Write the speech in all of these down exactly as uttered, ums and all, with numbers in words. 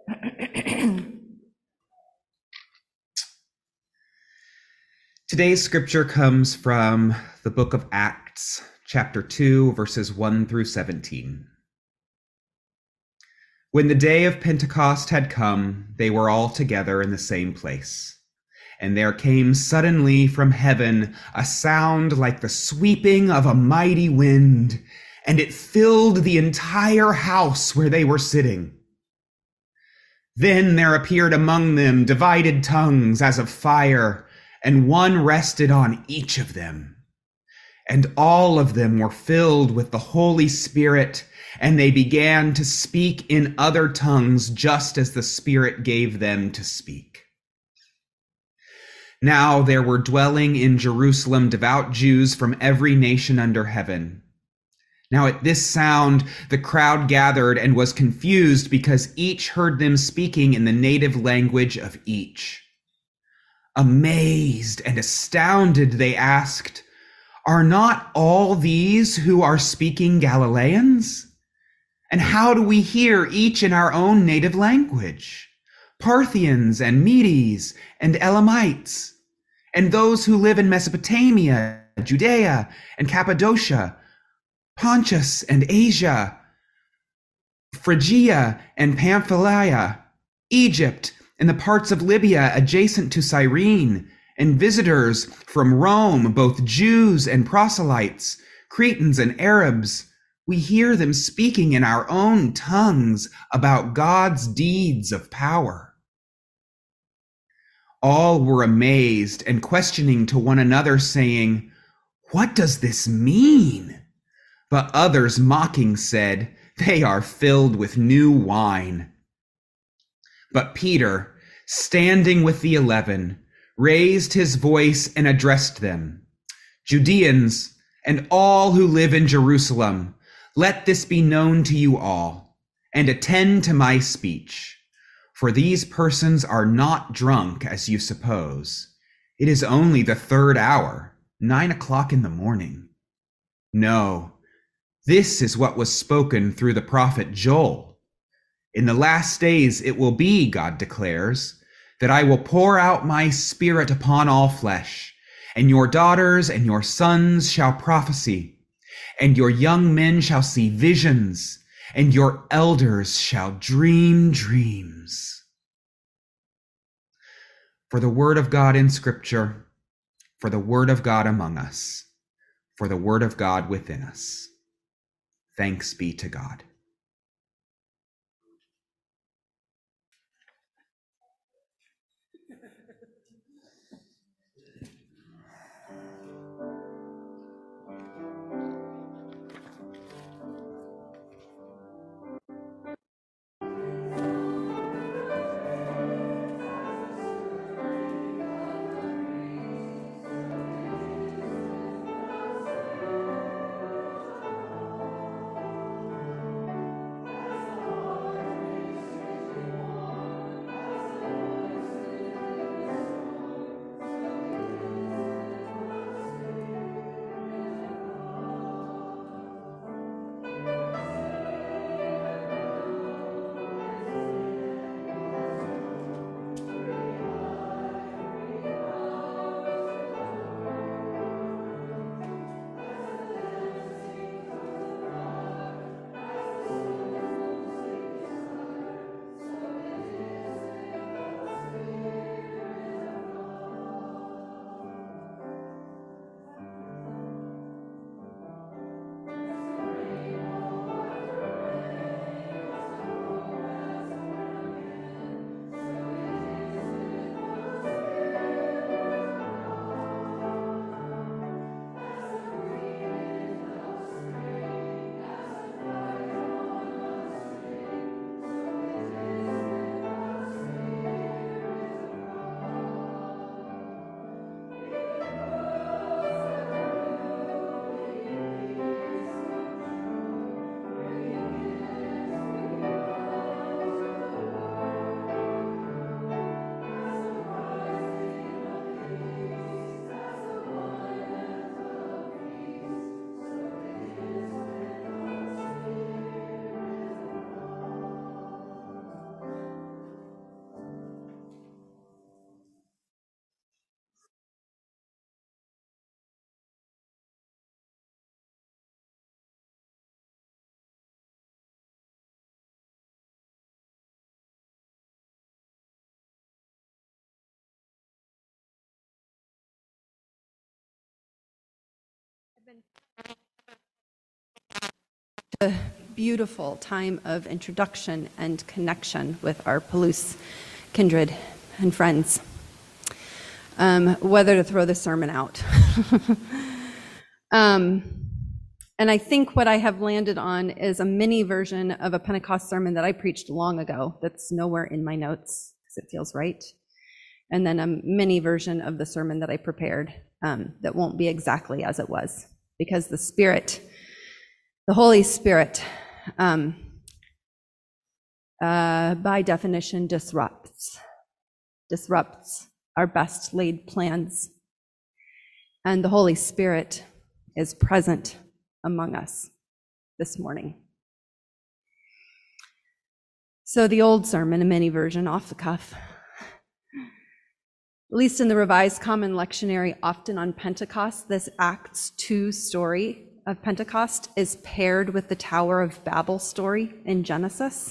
Today's scripture comes from the book of Acts, chapter two, verses one through seventeen. When the day of Pentecost had come, they were all together in the same place. And there came suddenly from heaven a sound like the sweeping of a mighty wind, and it filled the entire house where they were sitting. Then there appeared among them divided tongues as of fire, and one rested on each of them. And all of them were filled with the Holy Spirit, and they began to speak in other tongues just as the Spirit gave them to speak. Now there were dwelling in Jerusalem devout Jews from every nation under heaven. Now at this sound the crowd gathered and was confused because each heard them speaking in the native language of each. Amazed and astounded, they asked, "Are not all these who are speaking Galileans? And how do we hear each in our own native language? Parthians and Medes and Elamites, and those who live in Mesopotamia, Judea and Cappadocia, Pontus and Asia, Phrygia and Pamphylia, Egypt, and the parts of Libya adjacent to Cyrene, and visitors from Rome, both Jews and proselytes, Cretans and Arabs. We hear them speaking in our own tongues about God's deeds of power." All were amazed and questioning to one another, saying, "What does this mean?" But others mocking said, "They are filled with new wine." But Peter, standing with the eleven, raised his voice and addressed them. "Judeans, and all who live in Jerusalem, let this be known to you all, and attend to my speech. For these persons are not drunk, as you suppose. It is only the third hour, nine o'clock in the morning. No, this is what was spoken through the prophet Joel. In the last days it will be, God declares, that I will pour out my spirit upon all flesh, and your daughters and your sons shall prophesy, and your young men shall see visions, and your elders shall dream dreams." For the word of God in Scripture, for the word of God among us, for the word of God within us. Thanks be to God. A beautiful time of introduction and connection with our Palouse kindred and friends. Um, whether to throw the sermon out. um, and I think what I have landed on is a mini version of a Pentecost sermon that I preached long ago that's nowhere in my notes because it feels right. And then a mini version of the sermon that I prepared um, that won't be exactly as it was, because the Spirit, the Holy Spirit, um, uh, by definition, disrupts, disrupts our best laid plans. And the Holy Spirit is present among us this morning. So the old sermon, a mini version off the cuff, at least in the Revised Common Lectionary, often on Pentecost, this Acts two story of Pentecost is paired with the Tower of Babel story in Genesis.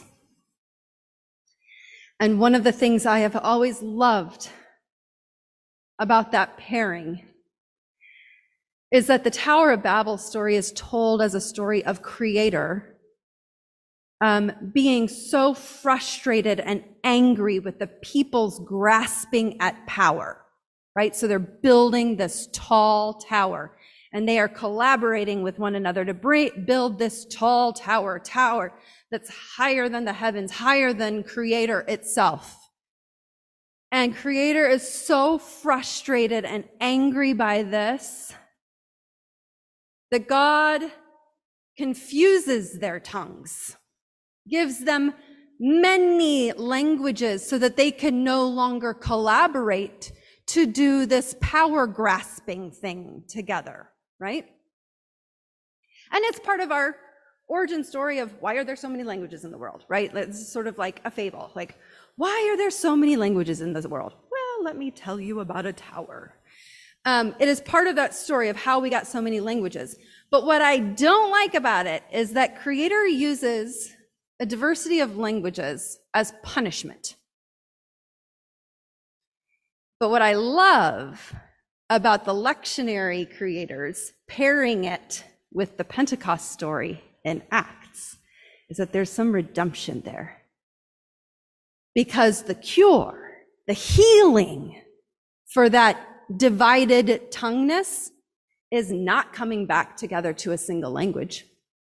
And one of the things I have always loved about that pairing is that the Tower of Babel story is told as a story of Creator um, being so frustrated and angry with the people's grasping at power, right? So they're building this tall tower, and they are collaborating with one another to bring, build this tall tower, tower that's higher than the heavens, higher than Creator itself. And Creator is so frustrated and angry by this that God confuses their tongues, gives them many languages so that they can no longer collaborate to do this power grasping thing together, right? And it's part of our origin story of why are there so many languages in the world, right? It's sort of like a fable, like, why are there so many languages in this world? Well, let me tell you about a tower. Um, it is part of that story of how we got so many languages. But what I don't like about it is that Creator uses a diversity of languages as punishment. But what I love about the lectionary creators pairing it with the Pentecost story in Acts is that there's some redemption there. Because the cure, the healing for that divided tongueness is not coming back together to a single language.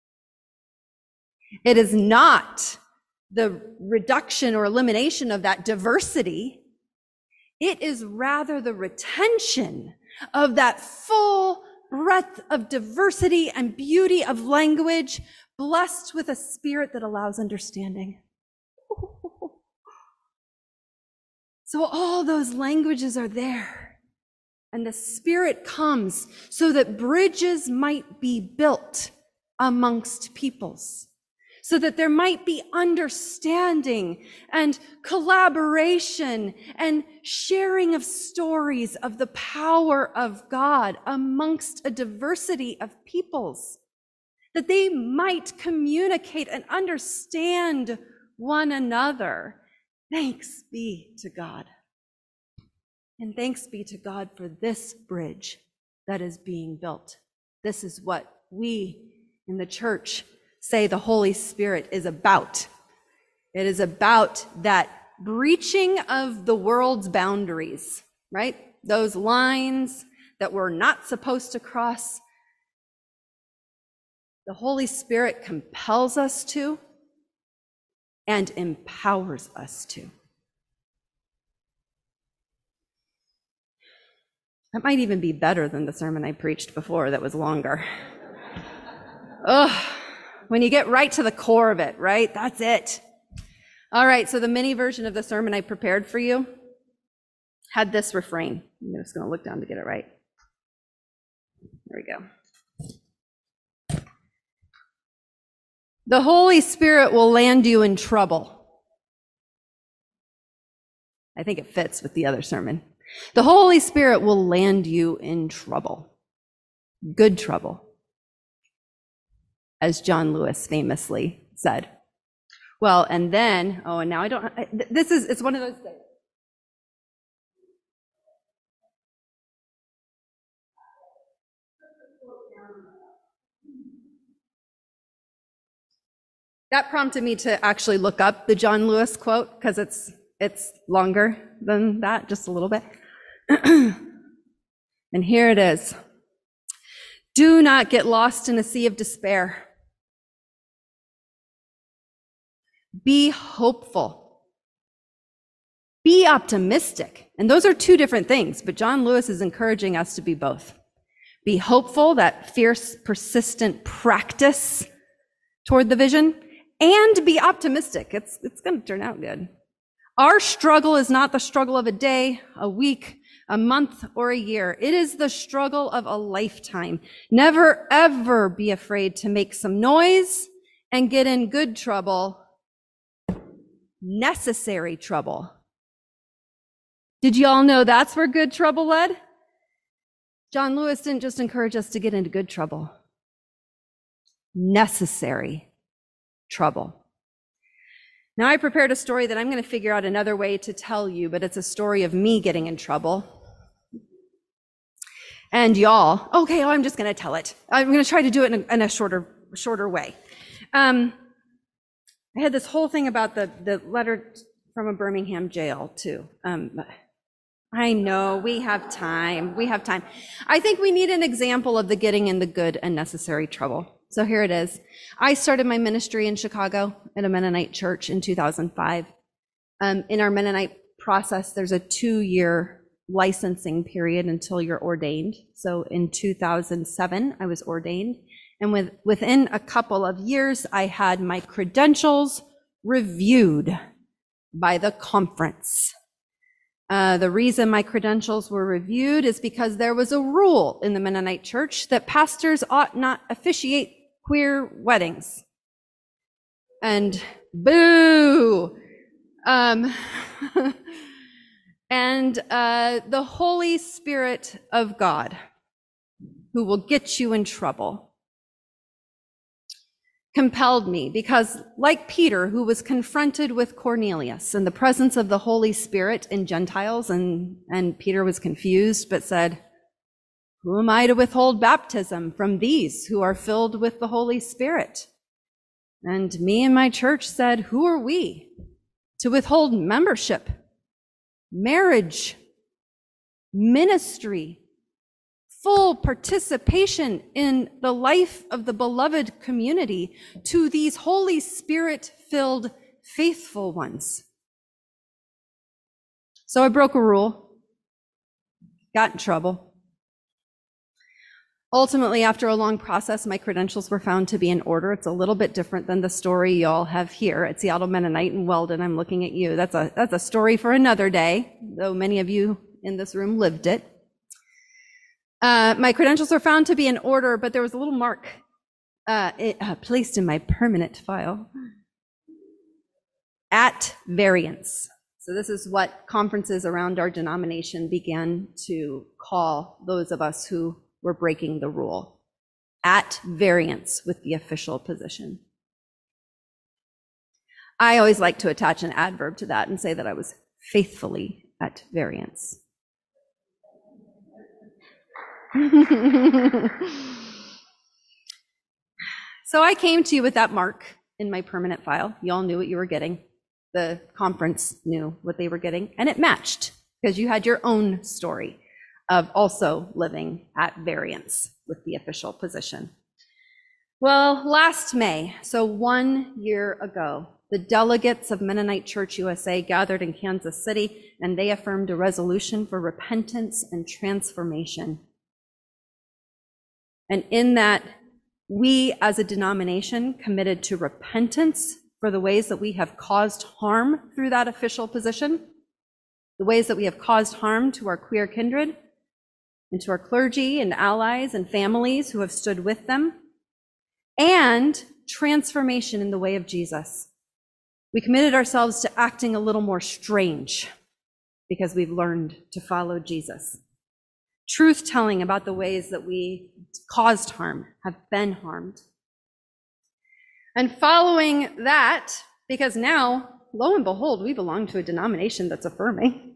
It is not the reduction or elimination of that diversity. It is rather the retention of that full breadth of diversity and beauty of language, blessed with a spirit that allows understanding. So all those languages are there. And the Spirit comes so that bridges might be built amongst peoples, so that there might be understanding and collaboration and sharing of stories of the power of God amongst a diversity of peoples, that they might communicate and understand one another. Thanks be to God. And thanks be to God for this bridge that is being built. This is what we in the church say the Holy Spirit is about. It is about that breaching of the world's boundaries, right? Those lines that we're not supposed to cross. The Holy Spirit compels us to and empowers us to. That might even be better than the sermon I preached before that was longer. Ugh, when you get right to the core of it, right? That's it. All right, so the mini version of the sermon I prepared for you had this refrain. I'm just going to look down to get it right. There we go. The Holy Spirit will land you in trouble. I think it fits with the other sermon. The Holy Spirit will land you in trouble, good trouble, as John Lewis famously said. Well, and then, oh, and now I don't, I, this is, it's one of those things. That prompted me to actually look up the John Lewis quote, because it's it's longer than that, just a little bit. And here it is. Do not get lost in a sea of despair. Be hopeful. Be optimistic. And those are two different things, but John Lewis is encouraging us to be both. Be hopeful, that fierce, persistent practice toward the vision, and be optimistic. It's, it's going to turn out good. Our struggle is not the struggle of a day, a week, a month, or a year. It is the struggle of a lifetime. Never, ever be afraid to make some noise and get in good trouble, necessary trouble. Did you all know that's where good trouble led? John Lewis didn't just encourage us to get into good trouble. Necessary trouble. Now, I prepared a story that I'm going to figure out another way to tell you, but it's a story of me getting in trouble. And y'all, okay, oh, I'm just going to tell it. I'm going to try to do it in a, in a shorter, shorter way. Um, I had this whole thing about the, the letter from a Birmingham jail, too. Um, I know, we have time, we have time. I think we need an example of the getting in the good and necessary trouble. So here it is. I started my ministry in Chicago at a Mennonite church in two thousand five. Um, in our Mennonite process, there's a two-year licensing period until you're ordained. So in two thousand seven, I was ordained. And with, within a couple of years, I had my credentials reviewed by the conference. Uh, the reason my credentials were reviewed is because there was a rule in the Mennonite church that pastors ought not officiate queer weddings. And boo! Um, and uh, the Holy Spirit of God, who will get you in trouble, compelled me, because like Peter, who was confronted with Cornelius in the presence of the Holy Spirit in Gentiles, and, and Peter was confused, but said, who am I to withhold baptism from these who are filled with the Holy Spirit? And me and my church said, who are we to withhold membership, marriage, ministry, full participation in the life of the beloved community to these Holy Spirit-filled faithful ones? So I broke a rule, got in trouble. Ultimately, after a long process, my credentials were found to be in order. It's a little bit different than the story y'all have here at Seattle Mennonite in Weldon. I'm looking at you. That's a, that's a story for another day, though many of you in this room lived it. Uh, my credentials were found to be in order, but there was a little mark uh, it, uh, placed in my permanent file. At variance. So this is what conferences around our denomination began to call those of us who were breaking the rule. At variance with the official position. I always like to attach an adverb to that and say that I was faithfully at variance. So I came to you with that mark in my permanent file. You all knew what you were getting. The conference knew what they were getting, and it matched because you had your own story of also living at variance with the official position. Well, last May, so one year ago, the delegates of Mennonite Church U S A gathered in Kansas City, and they affirmed a resolution for repentance and transformation. And in that, we as a denomination committed to repentance for the ways that we have caused harm through that official position, the ways that we have caused harm to our queer kindred, and to our clergy and allies and families who have stood with them, and transformation in the way of Jesus. We committed ourselves to acting a little more strange because we've learned to follow Jesus. Truth-telling about the ways that we caused harm, have been harmed. And following that, because now, lo and behold, we belong to a denomination that's affirming.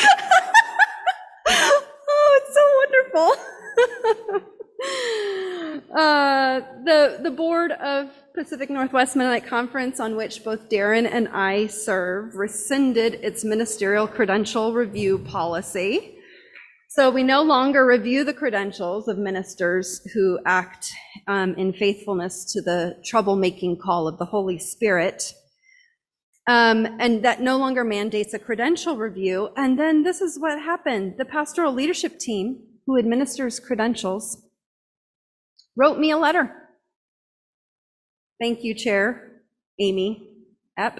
Oh, it's so wonderful. Uh, the, the board of Pacific Northwest Mennonite Conference, on which both Darren and I serve, rescinded its ministerial credential review policy. So we no longer review the credentials of ministers who act um, in faithfulness to the troublemaking call of the Holy Spirit. Um, and that no longer mandates a credential review. And then this is what happened. The pastoral leadership team, who administers credentials, wrote me a letter. Thank you, Chair Amy Epp.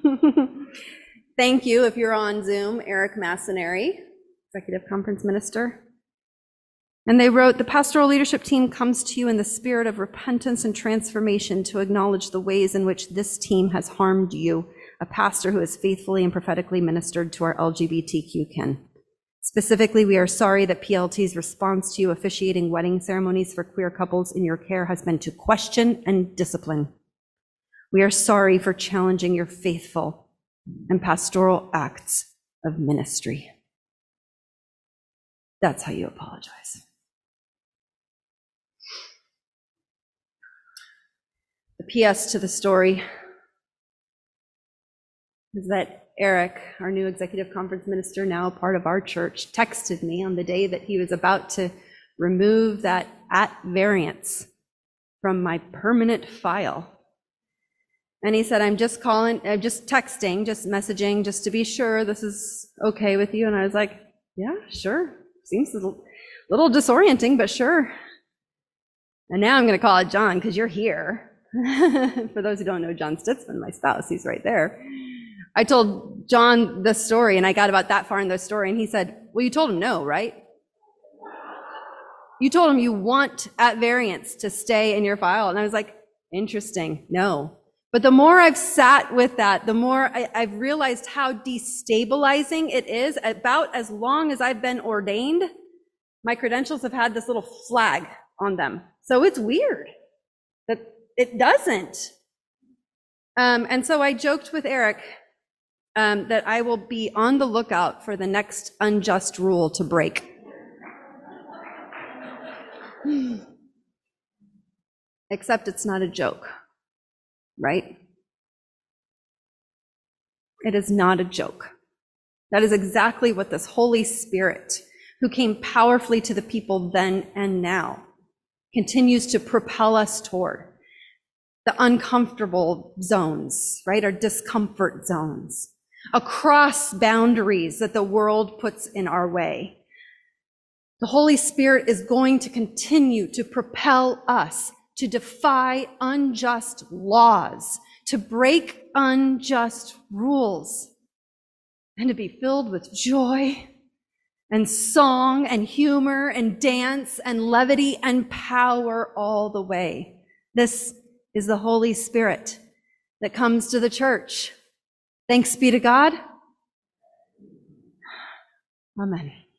Thank you, if you're on Zoom, Eric Masonary, Executive Conference Minister. And they wrote, the pastoral leadership team comes to you in the spirit of repentance and transformation to acknowledge the ways in which this team has harmed you, a pastor who has faithfully and prophetically ministered to our L G B T Q kin. Specifically, we are sorry that P L T's response to you officiating wedding ceremonies for queer couples in your care has been to question and discipline. We are sorry for challenging your faithful and pastoral acts of ministry. That's how you apologize. The P S to the story is that Eric, our new executive conference minister, now a part of our church, texted me on the day that he was about to remove that at variance from my permanent file. And he said, I'm just calling, I'm just texting, just messaging, just to be sure this is okay with you. And I was like, yeah, sure. Seems a little, little disorienting, but sure. And now I'm going to call it John because you're here. For those who don't know John Stitzman, my spouse, he's right there. I told John the story, and I got about that far in the story, and he said, well, you told him no, right? You told him you want at variance to stay in your file. And I was like, interesting, no. But the more I've sat with that, the more I, I've realized how destabilizing it is. About as long as I've been ordained, my credentials have had this little flag on them. So it's weird that it doesn't. Um, and so I joked with Eric um, that I will be on the lookout for the next unjust rule to break. Except it's not a joke. Right? It is not a joke. That is exactly what this Holy Spirit, who came powerfully to the people then and now, continues to propel us toward. The uncomfortable zones, right, our discomfort zones, across boundaries that the world puts in our way. The Holy Spirit is going to continue to propel us to defy unjust laws, to break unjust rules, and to be filled with joy and song and humor and dance and levity and power all the way. This is the Holy Spirit that comes to the church. Thanks be to God. Amen.